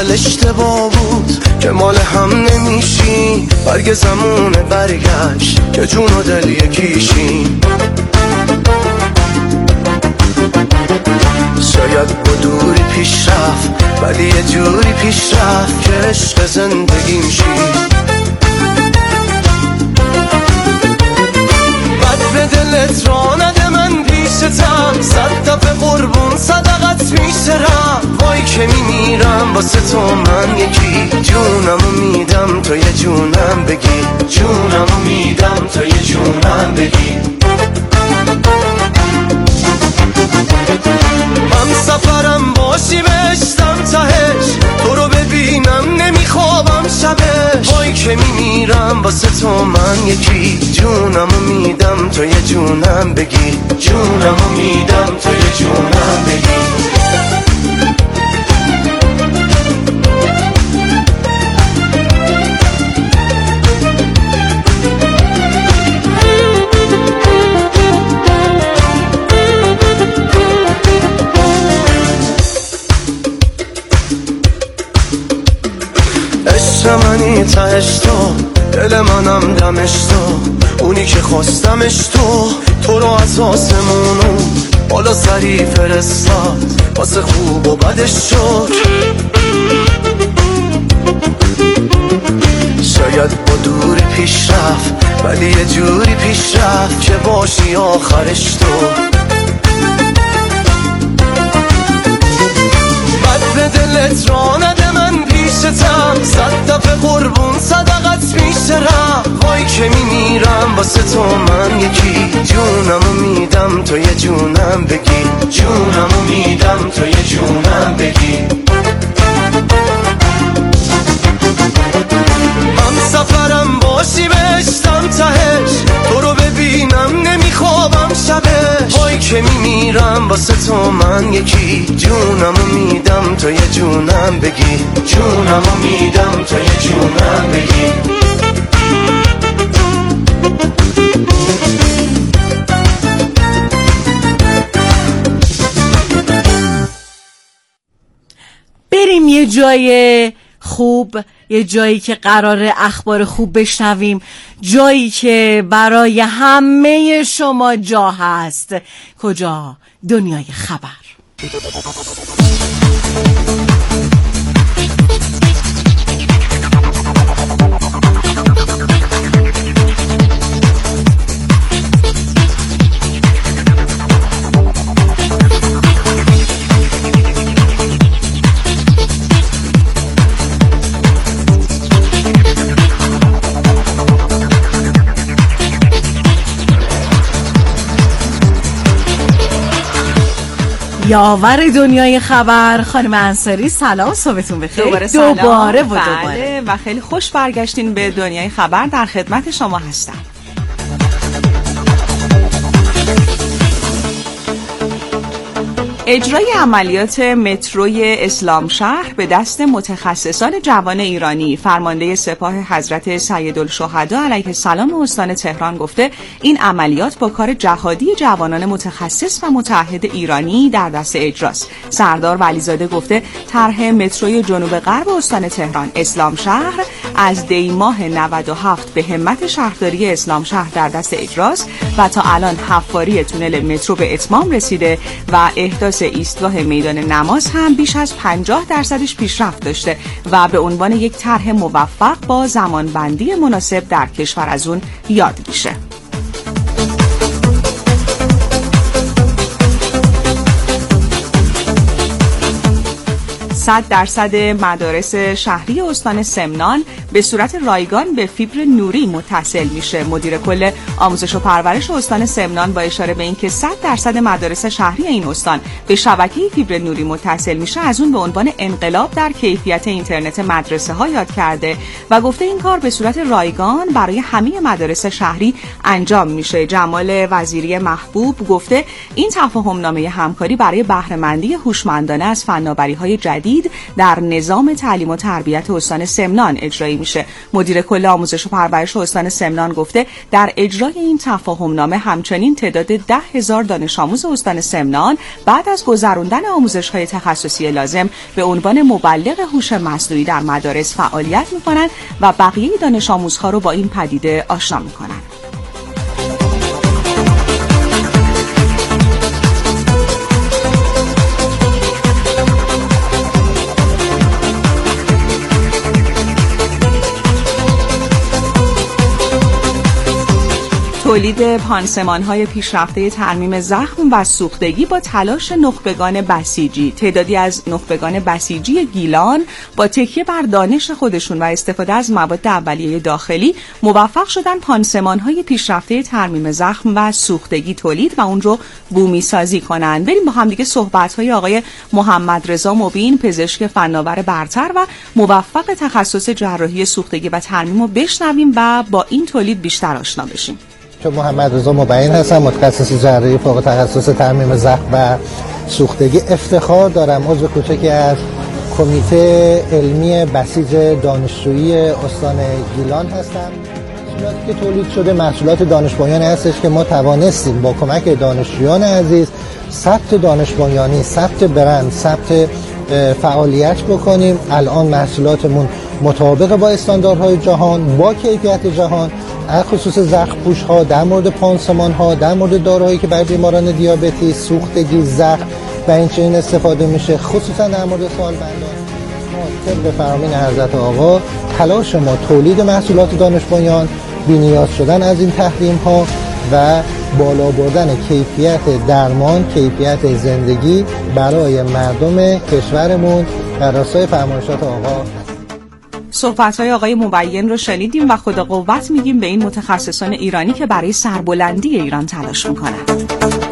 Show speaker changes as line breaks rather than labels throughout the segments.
اول اشتباه بود که مال هم نمیشیم، برگ زمونه برگشت که جون و دل یکیشیم. شاید با دوری پیش رفت ولی یه جوری پیش رفت که عشق زندگیم شید. بد به دلت را نده من پیشتم، 100 دفعه قربون صدقت میشترم. وای که میمیرم واسه تو من یکی، جونمو میدم تو یه جونم بگی، جونمو میدم تو یه جونم بگی. هم سفرم باشی بشتم تهش، تو رو ببینم نمیخوابم شبش. وای که میمیرم واسه تو من یکی، جونمو میدم تو یه جونم بگی، جونمو میدم تو یه جونم بگی. منی تهش تو، دل منم دمش تو، اونی که خواستمش تو رو از آسمونو بالا سری فرستاد، واسه خوب و بدش شد. شاید با دوری پیش رفت ولی یه جوری پیش رفت که باشی آخرش تو. بد به دلت را نده من پیشتم، 100 دفعه قربون صدقت میشترم. وای که میمیرم واسه تو من یکی، جونمو میدم تو یه جونم بگی، جونمو میدم تو یه جونم بگی. هم سفرم باشی بشتم تهش، تو رو ببینم نمیخوابم شبش. وای که میمیرم واسه تو من یکی، جونمو میدم تو یه جونم بگی، جونمو میدم تو یه جونم بگی.
بریم یه جای خوب، یه جایی که قراره اخبار خوب بشنویم، جایی که برای همه شما جا هست. کجا؟ دنیای خبر. یاور دنیای خبر خانم انصاری، سلام، صبحتون بخیر. دوباره
بله و خیلی خوش برگشتین به دنیای خبر. در خدمت شما هستم. اجرای عملیات متروی اسلام شهر به دست متخصصان جوان ایرانی. فرمانده سپاه حضرت سیدالشهدا علیه السلام استان تهران گفته این عملیات با کار جهادی جوانان متخصص و متعهد ایرانی در دست اجراست. سردار ولیزاده گفته طرح متروی جنوب غرب استان تهران اسلام شهر از دی ماه 97 به همت شهرداری اسلام شهر در دست اجراست و تا الان حفاری تونل مترو به اتمام رسیده و احداث ایستگاه میدان نماز هم بیش از 50% پیشرفت داشته و به عنوان یک طرح موفق با زمانبندی مناسب در کشور از اون یاد میشه. 100% مدارس شهری استان سمنان به صورت رایگان به فیبر نوری متصل میشه. مدیر کل آموزش و پرورش استان سمنان با اشاره به اینکه 100% مدارس شهری این استان به شبکه فیبر نوری متصل میشه، از اون به عنوان انقلاب در کیفیت اینترنت مدرسه ها یاد کرده و گفته این کار به صورت رایگان برای همه مدارس شهری انجام میشه. جمال وزیری محبوب گفته این تفاهم نامه همکاری برای بهره مندی هوشمندانه از فناوری‌های جدید تولید در نظام تعلیم و تربیت استان سمنان اجرایی میشه. مدیر کل آموزش و پرورش استان سمنان گفته در اجرای این تفاهمنامه همچنین تعداد 10,000 دانش آموز استان سمنان بعد از گذراندن آموزش‌های تخصصی لازم به عنوان مبلغ هوش مصنوعی در مدارس فعالیت می‌کنند و بقیه دانش آموزها رو با این پدیده آشنا می‌کنند. تولید پانسمان‌های پیشرفته ترمیم زخم و سوختگی با تلاش نخبگان بسیجی. تعدادی از نخبگان بسیجی گیلان با تکیه بر دانش خودشون و استفاده از مواد اولیه داخلی موفق شدن پانسمان‌های پیشرفته ترمیم زخم و سوختگی تولید و اون رو بومی سازی کنن. بریم با هم دیگه صحبت‌های آقای محمد رضا مبین، پزشک فناور برتر و موفق تخصص جراحی سوختگی و ترمیم رو بشنویم و با این تولید بیشتر آشنا بشیم.
محمد رضا مبین هستم، متخصص جراحی فوق تخصص ترمیم زخم و سوختگی. افتخار دارم عضو کوچکی از کمیته علمی بسیج دانشجویی استان گیلان هستم. محصولاتی که تولید شده محصولات دانش بنیانی هستش که ما توانستیم با کمک دانشجویان عزیز ثبت دانش بنیانی، ثبت برند، ثبت فعالیت بکنیم. الان محصولاتمون مطابق با استانداردهای جهان، با کیفیت جهان، خصوص زخم پوش ها، در مورد پانسمان ها، در مورد داروهایی که برای بیماران دیابتی، سوختگی، زخم و این چنین استفاده میشه، خصوصا در مورد سالمندان. ما طبق فرامین حضرت آقا تلاش ما تولید محصولات دانش بنیان، بی‌نیاز شدن از این تحریم ها و بالا بردن کیفیت درمان، کیفیت زندگی برای مردم کشورمون در راستای فرمایشات آقا.
صحبت‌های آقای مبین رو شنیدیم و خدا قوت میگیم به این متخصصان ایرانی که برای سربلندی ایران تلاش میکنند.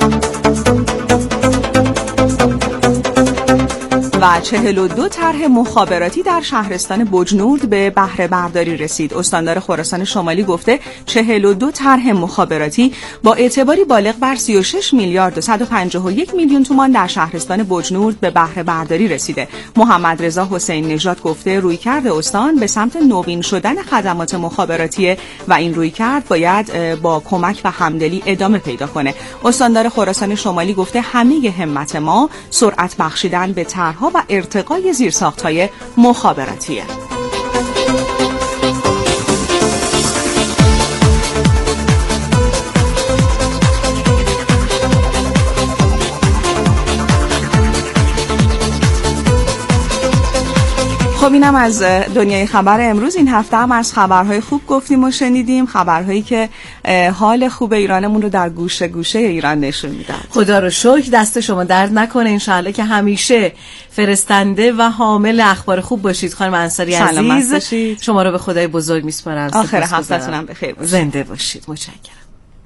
و 42 طرح مخابراتی در شهرستان بجنورد به بهره برداری رسید. استاندار خراسان شمالی گفته 42 طرح مخابراتی با اعتباری بالغ بر 36 میلیارد و 151 میلیون تومان در شهرستان بجنورد به بهره برداری رسیده. محمد رضا حسین نژاد گفته رویکرد استان به سمت نوین شدن خدمات مخابراتی و این رویکرد باید با کمک و همدلی ادامه پیدا کنه. استاندار خراسان شمالی گفته همه همت ما سرعت بخشیدن به طرح‌ها و ارتقای زیرساخت‌های مخابراتیه. خب اینم از دنیای خبر امروز. این هفته هم از خبرهای خوب گفتیم و شنیدیم، خبرهایی که حال خوب ایرانمون رو در گوشه گوشه ایران نشون میدن.
خدا رو شکر، دست شما درد نکنه. انشالله که همیشه فرستنده و حامل اخبار خوب باشید. خانم انصاری عزیز باشید. شما رو به خدای بزرگ میسپارم.
آخر هفته‌تون هم بخیر باشید.
زنده باشید. متشکرم.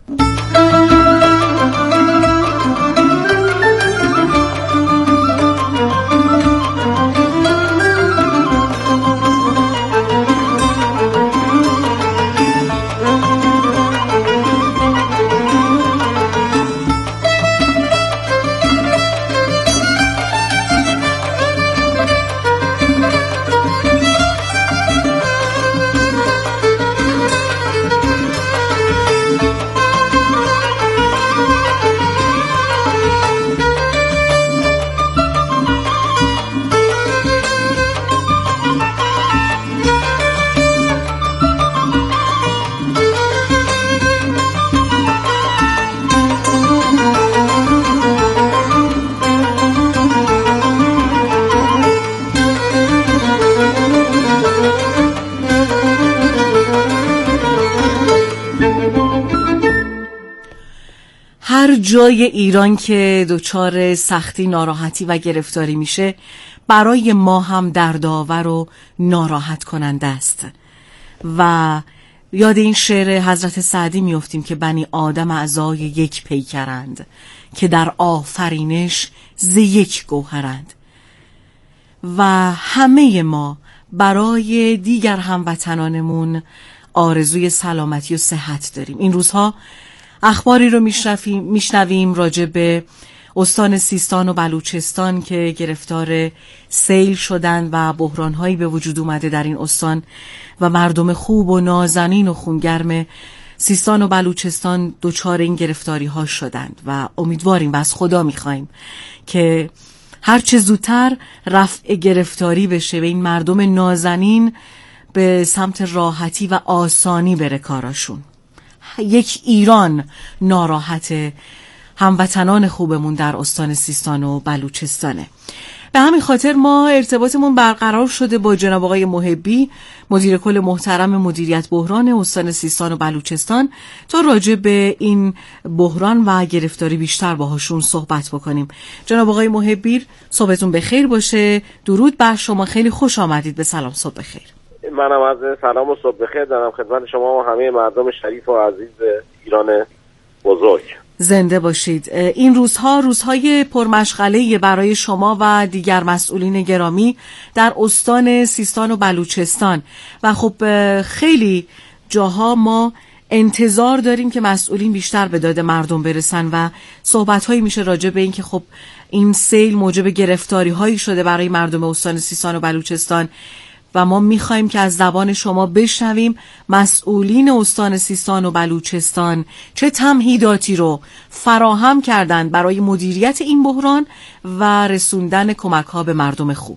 هر جای ایران که دچار سختی، ناراحتی و گرفتاری میشه برای ما هم دردآور و ناراحت کننده است. و یاد این شعر حضرت سعدی میافتیم که بنی آدم اعضای یک پیکرند که در آفرینش ز یک گوهرند. و همه ما برای دیگر هموطنانمون آرزوی سلامتی و صحت داریم. این روزها اخباری رو میشنویم راجع به استان سیستان و بلوچستان که گرفتار سیل شدند و بحران‌هایی به وجود اومده در این استان و مردم خوب و نازنین و خونگرم سیستان و بلوچستان دچار این گرفتاری‌ها شدند و امیدواریم و از خدا می‌خوایم که هر چه زودتر رفع گرفتاری بشه و این مردم نازنین به سمت راحتی و آسانی بره کاراشون. یک ایران ناراحت هموطنان خوبمون در استان سیستان و بلوچستانه. به همین خاطر ما ارتباطمون برقرار شده با جناب آقای محبی، مدیر کل محترم مدیریت بحران استان سیستان و بلوچستان، تا راجع به این بحران و گرفتاری بیشتر باهاشون صحبت بکنیم. جناب آقای محبی، صبحتون بخیر باشه. درود بر شما، خیلی خوش آمدید به سلام صبح بخیر.
منم از سلام و صبح بخیر دارم خدمت شما و همه مردم شریف و عزیز ایران بزرگ.
زنده باشید. این روزها روزهای پرمشغله برای شما و دیگر مسئولین گرامی در استان سیستان و بلوچستان و خب خیلی جاها ما انتظار داریم که مسئولین بیشتر به داد مردم برسن و صحبت‌هایی میشه راجع به این که خب این سیل موجب گرفتاری‌هایی شده برای مردم استان سیستان و بلوچستان و ما میخوایم که از زبان شما بشنویم مسئولین استان سیستان و بلوچستان چه تمهیداتی رو فراهم کردند برای مدیریت این بحران و رسوندن کمک‌ها به مردم خوب.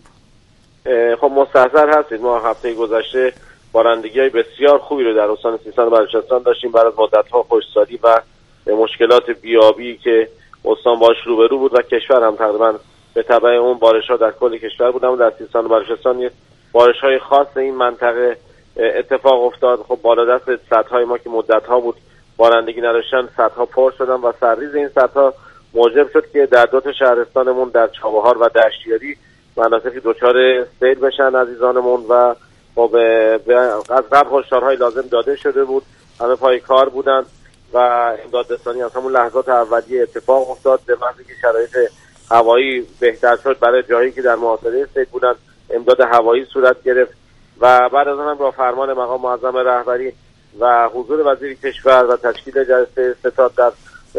خب مستحضر هستید ما هفته گذشته بارندگی‌های بسیار خوبی رو در استان سیستان و بلوچستان داشتیم بعد از مدت‌ها خشکسالی و مشکلات بیابی که استان باش روبرو بود و کشور هم تقریبا به تبع اون بارش‌ها در کل کشور بود، اما در سیستان و بلوچستان بارش‌های خاص این منطقه اتفاق افتاد. خب بالا دست سدهای ما که مدت‌ها بود بارندگی نداشتن، سدها پر شدن و سرریز این سدها موجب شد که در دو تا شهرستانمون در چابهار و دشتیاری مناطقی دچار سیل بشن عزیزانمون و خب از قبل هشدارهای لازم داده شده بود، همه پای کار بودن و امداد رسانی از همون لحظات اولیه اتفاق افتاد. به محض که شرایط هوایی بهتر شد برای جایی که در محاصره سیل بودن امداد هوایی صورت گرفت و بعد از آن با فرمان مقام معظم رهبری و حضور وزیر کشور و تشکیل جلسه ستاد در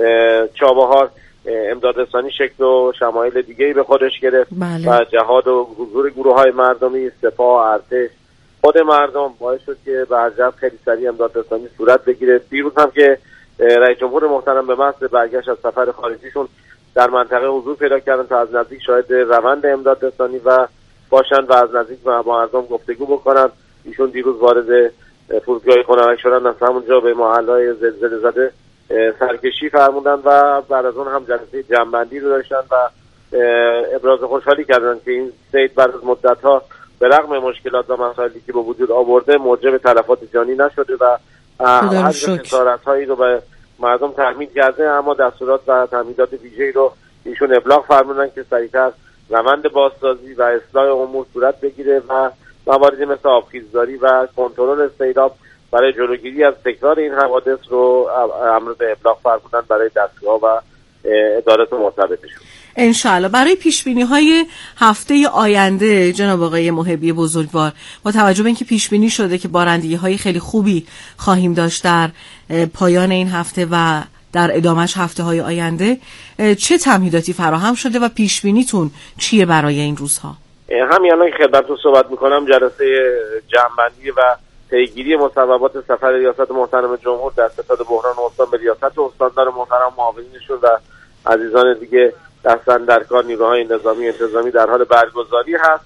چابهار امداد رسانی شکل و شمایل دیگه‌ای به خودش گرفت. بله. و جهاد و حضور گروه‌های مردمی، سپاه، ارتش، خود مردم باعث شد که به عجب خیلی سریع امداد رسانی صورت بگیره. دیروز هم که رئیس جمهور محترم به محض برگشت از سفر خارجیشون در منطقه حضور پیدا کردن تا از نزدیک شاهد روند امداد رسانی و باشند و از نزدیک با مردم گفتگو بکنن. ایشون دیروز وارد فرودگاه خنک شدن، از همونجا به محلهای زلزله زده سرکشی فرمودن و بعد از اون هم جلسه جمع‌بندی رو داشتن و ابراز خوشحالی کردن که این سیل بعد از مدت‌ها به رغم مشکلات و مسائلی که به وجود آورده موجب تلفات جانی نشده و هر خسارت‌هایی رو به مردم تحمیل کرده، اما دستورات و تحمیلات ویژه‌ای رو ایشون ابلاغ فرمودن که سریعتر روند بازسازی و اصلاح امور صورت بگیره و مواردی مثل آبخیزداری و کنترل سیلاب برای جلوگیری از تکرار این حوادث رو امر به ابلاغ فرمودن برای دستگاه و ادارات مرتبطشون.
انشاءالله. برای پیشبینی‌های هفته آینده جناب آقای محبی بزرگوار، با توجه به اینکه پیشبینی شده که بارندگی‌های خیلی خوبی خواهیم داشت در پایان این هفته و در ادامهش هفته‌های آینده، چه تمهیداتی فراهم شده و پیشبینیتون چیه برای این روزها؟
همین الان که خدمتتون صحبت می‌کنم جلسه جمع‌بندی و پیگیری مصوبات سفر ریاست محترم جمهور در ستاد بحران استان به ریاست استاندار محترم معاونینشون و عزیزان دیگه دستن در کار نیروهای نظامی انتظامی در حال برگزاری هست.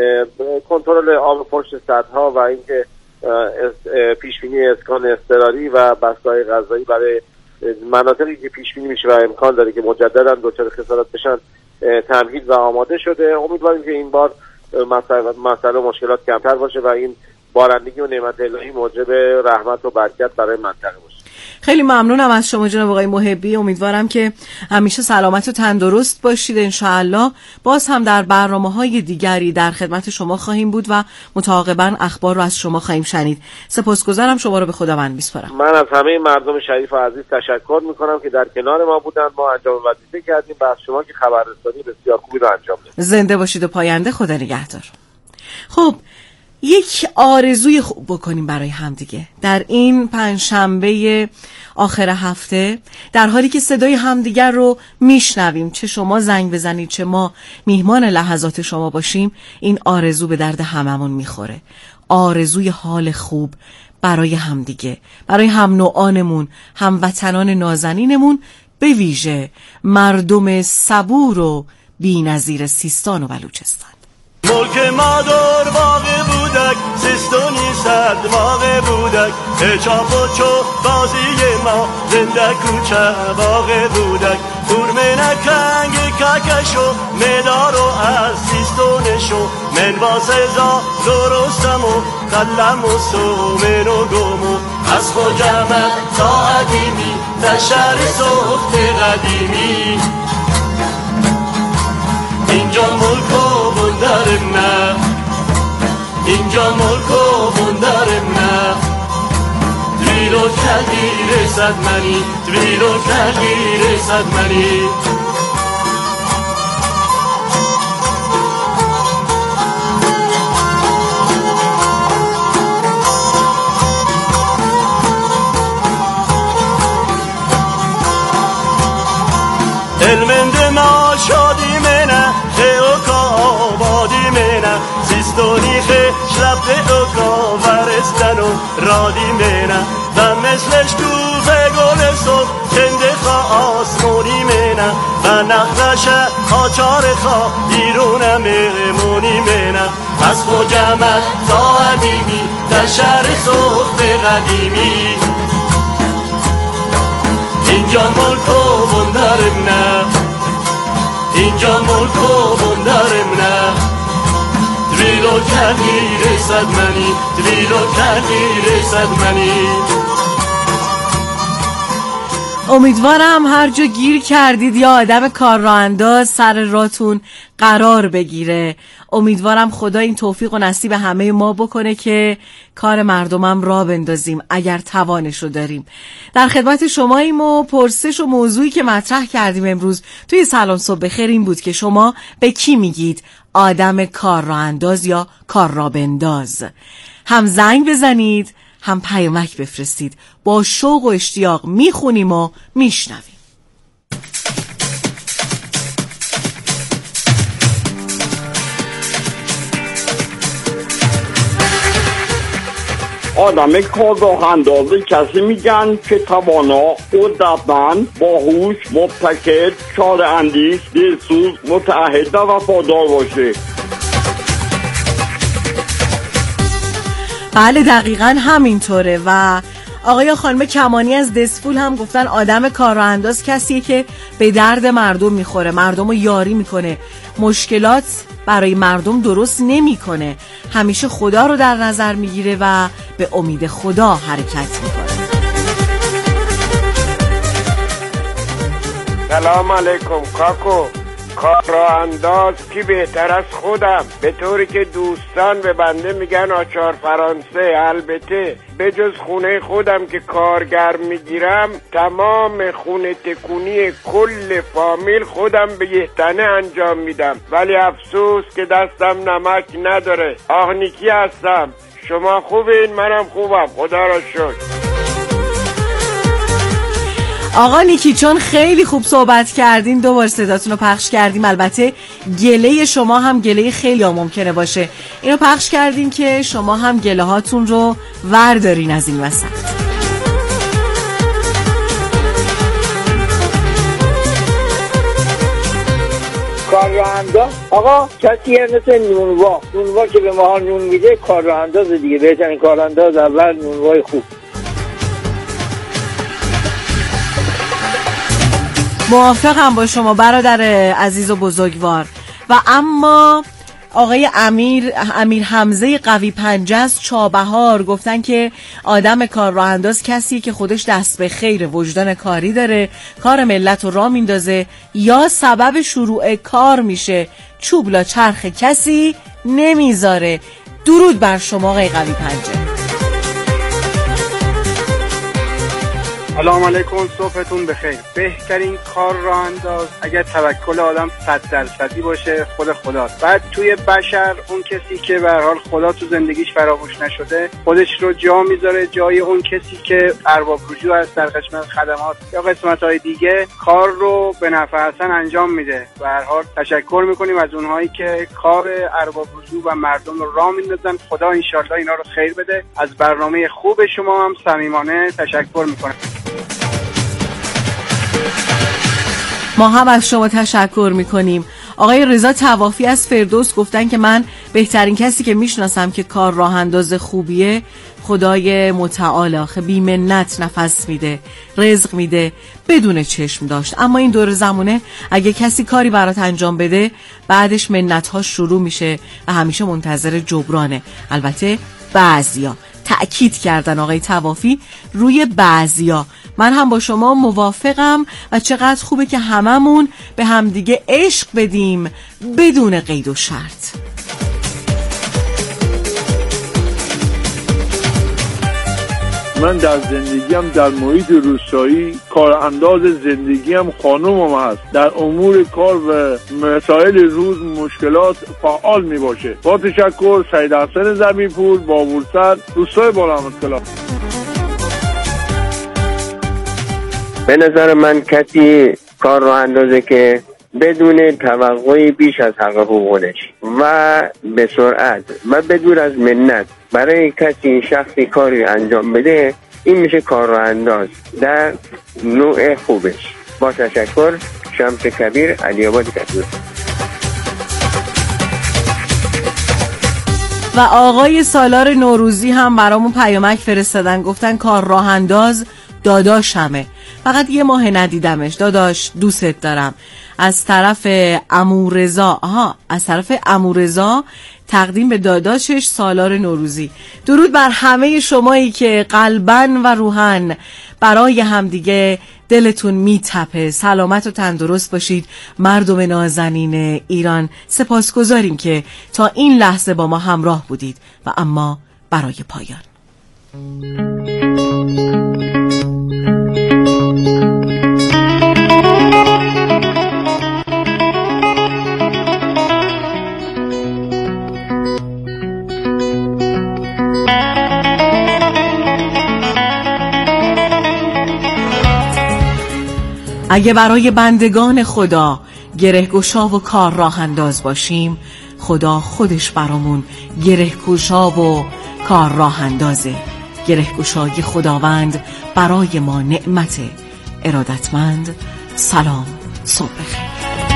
کنترل آب پشت سدها و اینکه پیشبینی اسکان اضطراری و بسته‌های غذایی برای مناطقی که پیشبینی میشه و امکان داره که مجددا دچار خسارات بشن تمهید و آماده شده. امیدواریم که این بار مسئله و مشکلات کمتر باشه و این بارندگی و نعمت الهی موجب رحمت و برکت برای منطقه باشه.
خیلی ممنونم از شما جناب آقای محبی. امیدوارم که همیشه سلامت و تندرست باشید انشاءالله. باز هم در برنامه‌های دیگری در خدمت شما خواهیم بود و متعاقباً اخبار رو از شما خواهیم شنید. سپاسگزارم، شما رو به خداوند میسپارم.
من از همه مردم شریف و عزیز تشکر میکنم که در کنار ما بودن. ما انجام وظیفه کردیم و از شما که خبررسانی بسیار خوبی رو انجام دادید.
زنده باشید و پاینده. خدا نگهدار. خب یک آرزوی خوب بکنیم برای همدیگه در این پنجشنبه آخر هفته، در حالی که صدای همدیگر رو میشنویم، چه شما زنگ بزنید چه ما میهمان لحظات شما باشیم. این آرزو به درد هممون میخوره، آرزوی حال خوب برای همدیگه، برای هم نوعانمون، هموطنان نازنینمون، به ویژه مردم صبور و بی‌نظیر سیستان و بلوچستان.
ملک ما دور باغ بودک، سیستانی صد باغ بودک، چاپ و چو بازی ما زنده کوچه باغ بودک، دور منکنگ ککشو مدارو از سیستونشو، من واسزا درستم و قلم و سومن و گمو، از خوجمت تا عدیمی در شهر سخت قدیمی، اینجا ملک و بندرم نه، اینجا ملک و بندرم نه، دویلو کردی رسد منی، دویلو کردی رسد منی. علمند ما شادی منه خیوکا آبادی منه، سیستونی خی شلبت اوکا ورستن و رادی منه، و مثلش کوفه گل صبح خنده خوا آسمونی منه، و نخنشه آچار خوا ایرونه میمونی منه، از خوجمت تا عدیمی در شهر سخت قدیمی، اینجا ملک و بندرم نه، اینجا ملک و بندرم نه، دویلو کردی رسد منی، دویلو کردی رسد منی.
امیدوارم هر جا گیر کردید یا آدم کار راه انداز سر راتون قرار بگیره. امیدوارم خدا این توفیق و نصیب همه ما بکنه که کار مردمم را بندازیم اگر توانش رو داریم. در خدمت شماییم و پرسش و موضوعی که مطرح کردیم امروز توی سلام صبح بخیر این بود که شما به کی میگید آدم کار راه انداز یا کار را بنداز؟ هم زنگ بزنید هم پیامک بفرستید، با شوق و اشتیاق میخونیم و میشنویم.
آدم کار راه اندازی کسی میگن که توانا، قدرتمند، باهوش، مبتکر، چاره اندیش، دلسوز، متعهد و وفادار باشه.
بله دقیقاً همینطوره. و آقای خانم کمانی از دسفول هم گفتن آدم کار راه انداز کسیه که به درد مردم میخوره، مردم رو یاری میکنه، مشکلات برای مردم درست نمیکنه، همیشه خدا رو در نظر میگیره و به امید خدا حرکت میکنه.
سلام علیکم کاکو. کار راه انداز کی بهتر از خودم، به طوری که دوستان به بنده میگن آچار فرانسه. البته به جز خونه خودم که کارگر میگیرم، تمام خونه تکونی کل فامیل خودم به یه تنه انجام میدم، ولی افسوس که دستم نمک نداره. آه نیکی هستم. شما خوبین؟ منم خوبم خدا را شکر.
آقا نیکی چون خیلی خوب صحبت کردین دوبار صداتون رو پخش کردیم. البته گله شما هم گله خیلی ها ممکنه باشه، اینو پخش کردین که شما هم گله هاتون رو وردارین از این وسط.
کار راه انداز آقا کسیه مثل نونوا که به ما نون میده، کار راه انداز دیگه. بهترین کار انداز اول نونوای خوب.
موافقم با شما برادر عزیز و بزرگوار. و اما آقای امیر حمزه قوی پنجه از چابهار گفتن که آدم کار راه انداز کسی که خودش دست به خیر، وجدان کاری داره، کار ملت رو راه میندازه یا سبب شروع کار میشه، چوب لا چرخ کسی نمیذاره. درود بر شما آقای قوی پنجه.
سلام علیکم، صبحتون بخیر. بهترین کار راه انداز اگر توکل آدم 100% باشه خود خداست. بعد توی بشر اون کسی که به هر حال خدا تو زندگیش فراموش نشده خودش رو جا میذاره جای اون کسی که ارباب رجوع است در قسمت خدمات یا قسمت‌های دیگه کار رو به نفع حسن انجام میده. به هر حال تشکر میکنیم از اونهایی که کار ارباب رجوع و مردم رو راه میندازن. خدا انشالله اینا رو خیر بده. از برنامه خوب شما هم صمیمانه تشکر میکنم.
ما هم از شما تشکر میکنیم. آقای رضا طوافی از فردوس گفتن که من بهترین کسی که میشناسم که کار راه انداز خوبیه خدای متعال. آخه بی منت نفس میده، رزق میده بدون چشم داشت. اما این دور زمونه اگه کسی کاری برات انجام بده بعدش منت ها شروع میشه و همیشه منتظر جبرانه. البته بعضیا تأکید کردن آقای طوافی روی بعضیا. من هم با شما موافقم و چقدر خوبه که هممون به همدیگه عشق بدیم بدون قید و شرط.
من در زندگیم در محیط روستایی کارانداز زندگیم خانومم هست. در امور کار و مسائل روز مشکلات فعال می باشه. با تشکر، سید حسن زمینپور، بابورسر، روستای بالامسکلا.
به نظر من کسی کار راه اندازه که بدون توقعی بیش از حق حقوقش و به سرعت و بدون از منت برای کسی شخصی کاری انجام بده، این میشه کار راه انداز در نوع خوبش. با تشکر، شمس کبیر، علی آباد کبیر.
و آقای سالار نوروزی هم برامون پیامک فرستادن، گفتن کار راه انداز داداشمه، فقط یه ماه ندیدمش. داداش دوست دارم. از طرف عمو رضا تقدیم به داداشش سالار نوروزی. درود بر همه شمایی که قلباً و روحاً برای همدیگه دلتون میتپه. سلامت و تندرست باشید مردم نازنین ایران. سپاسگزاریم که تا این لحظه با ما همراه بودید و اما برای پایان اگه برای بندگان خدا گرهگشا و کار راه انداز باشیم، خدا خودش برامون گرهگشا و کار راه اندازه. گرهگشای خداوند برای ما نعمت. ارادتمند. سلام، صبح بخیر.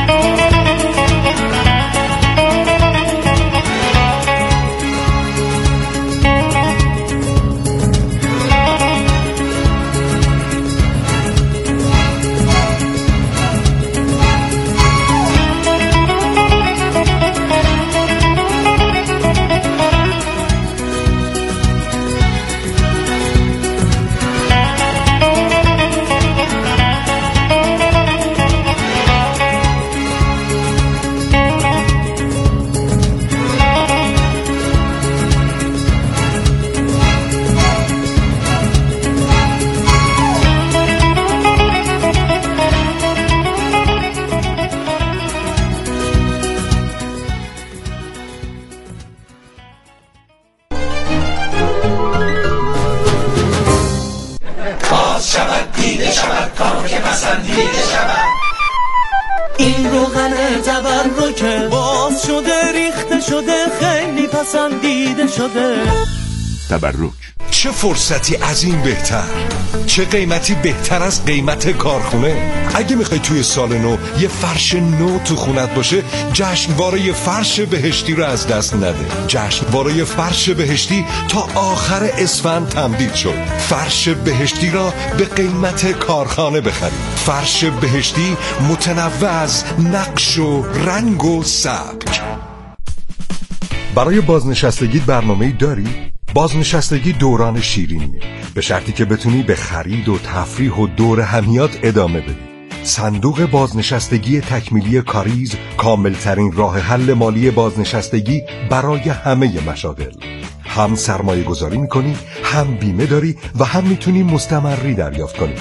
این روغن تبرکه باز شده ریخته شده خیلی پسندیده شده.
تبرک چه فرصتی از این بهتر، چه قیمتی بهتر از قیمت کارخونه. اگه میخوای توی سال نو یه فرش نو تو خونت باشه، جشنواره فرش بهشتی رو از دست نده. جشنواره فرش بهشتی تا آخر اسفند تمدید شد. فرش بهشتی را به قیمت کارخانه بخرید. فرش بهشتی متنوع از نقش و رنگ و سبک. برای بازنشستگی برنامه‌ای داری؟ بازنشستگی دوران شیرینیه، به شرطی که بتونی به خرید و تفریح و دور همیات ادامه بدی. صندوق بازنشستگی تکمیلی کاریز کاملترین راه حل مالی بازنشستگی برای همه مشاغل. هم سرمایه گذاری میکنی، هم بیمه داری و هم میتونی مستمری دریافت کنی.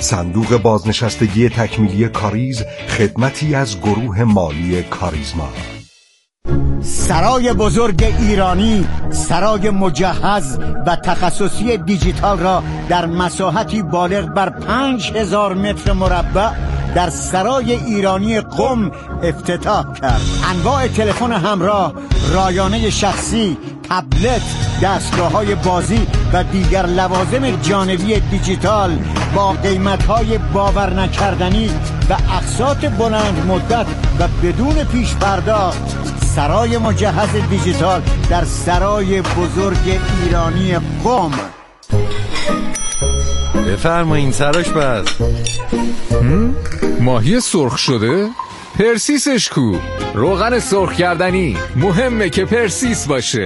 صندوق بازنشستگی تکمیلی کاریز، خدمتی از گروه مالی کاریزما.
سرای بزرگ ایرانی، سرای مجهز و تخصصی دیجیتال را در مساحتی بالغ بر 5000 متر مربع در سرای ایرانی قم افتتاح کرد. انواع تلفن همراه، رایانه شخصی، تبلت، دستگاه‌های بازی و دیگر لوازم جانبی دیجیتال با قیمت‌های باور نکردنی و اقساط بلند مدت و بدون پیش پرداخت. سرای مجهز دیجیتال در سرای بزرگ ایرانی قم.
بفرمایین سراش بس.
ماهی سرخ شده؟ پرسیسش کو؟ روغن سرخ کردنی مهمه که پرسیس باشه.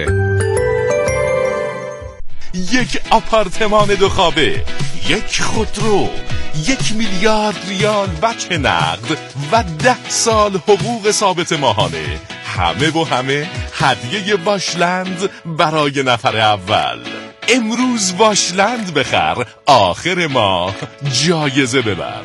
یک آپارتمان 2 خوابه، یک خودرو، 1 میلیارد ریال بچه نقد و 10 سال حقوق ثابت ماهانه. همه و همه هدیه واشلند برای نفر اول. امروز واشلند بخر، آخر ماه جایزه ببر.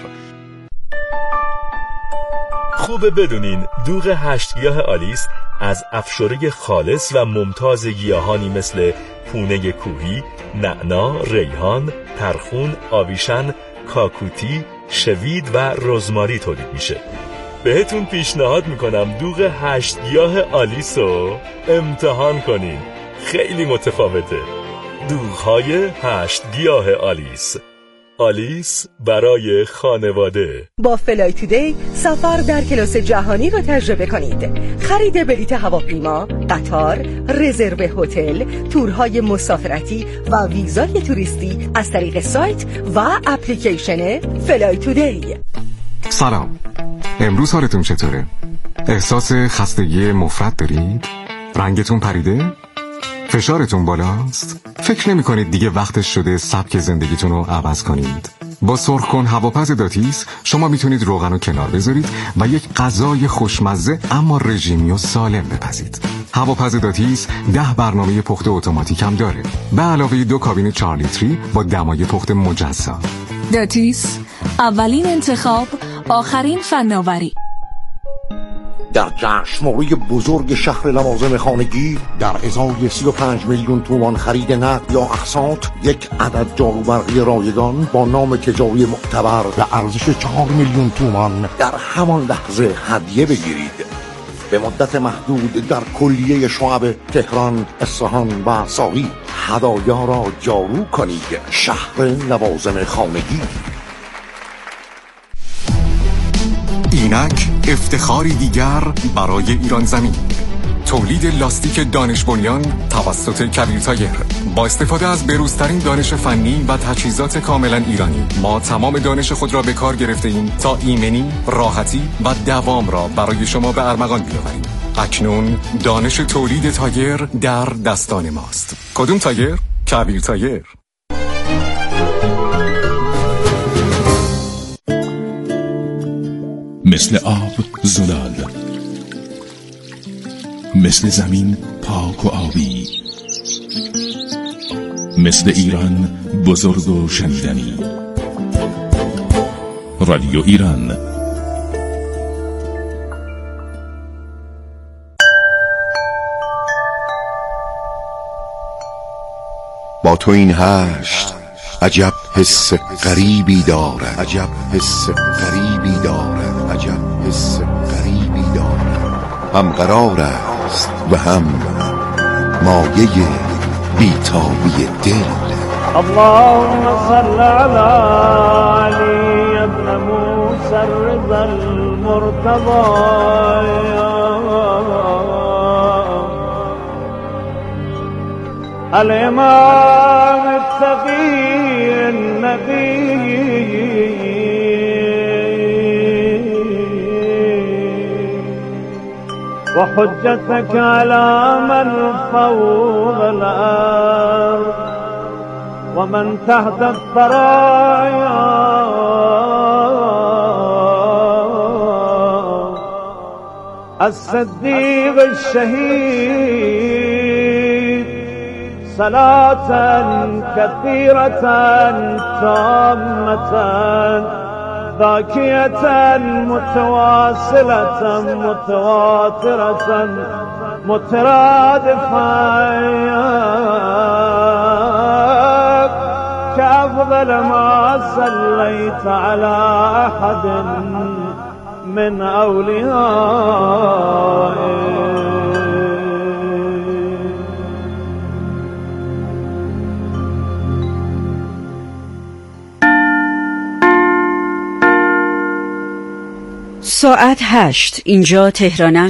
خوبه بدونین دوغ 8 گیاه آلیس از افشوره خالص و ممتاز گیاهانی مثل پونه کوهی، نعنا، ریحان، ترخون، آویشن، کاکوتی، شوید و رزماری تولید میشه. بهتون پیشنهاد میکنم دوغ 8 گیاه آلیس رو امتحان کنین، خیلی متفاوته. دوغ‌های 8 گیاه آلیس، آلیس برای خانواده.
با فلای تودی سفر در کلاس جهانی رو تجربه کنید. خرید بلیط هواپیما، قطار، رزرو هتل، تورهای مسافرتی و ویزای توریستی از طریق سایت و اپلیکیشن فلای تودی.
سلام، امروز حالتون چطوره؟ احساس خستگی مفرط دارید؟ رنگتون پریده؟ فشارتون بالاست؟ فکر نمی کنید دیگه وقتش شده سبک زندگیتون رو عوض کنید؟ با سرخکن هواپز داتیس شما میتونید روغن رو کنار بذارید و یک غذای خوشمزه اما رژیمی و سالم بپزید. هواپز داتیس 10 برنامه پخت اتوماتیک هم داره، به علاوه 2 کابین 4 لیتری با دمای پخت مجزا.
داتیس، اولین انتخاب، آخرین فناوری.
در جشنواره بزرگ شهر لوازم خانگی در ازای 35 میلیون تومان خرید نقد یا اقساط، 1 عدد جاروبرقی رایگان با نام تجاری معتبر و ارزش 4 میلیون تومان در همان لحظه هدیه بگیرید. به مدت محدود در کلیه شعب تهران، اصفهان و ساری هدایا را جارو کنید. شهر لوازم خانگی.
اینک افتخاری دیگر برای ایران زمین. تولید لاستیک دانش بنیان توسط کبیر تایر با استفاده از بروزترین دانش فنی و تجهیزات کاملا ایرانی. ما تمام دانش خود را به کار گرفته ایم تا ایمنی، راحتی و دوام را برای شما به ارمغان بیاوریم. اکنون دانش تولید تایر در دستان ماست. کدوم تایر؟ کبیر تایر.
مثل آب زلال، مثل زمین پاک و آبی، مثل ایران بزرگ و شنیدنی. رادیو ایران.
با تو این هشت عجب حس غریبی دارد، عجب حس غریبی دارد، عجب حس غریبی دارد. هم قرار است و هم مایه بیتابی دل.
اللهم صل على علی ابن موسی الرضا المرتضی الامام التقی النبی وحجتك على من فوق الأرض ومن تحت الثرايا الصديق الشهيد
صلاة كثيرة تامة ذاكية متواصلة متواترة مترادفة كأفضل ما صليت على أحد من أوليائك.
ساعت 8. اینجا تهران.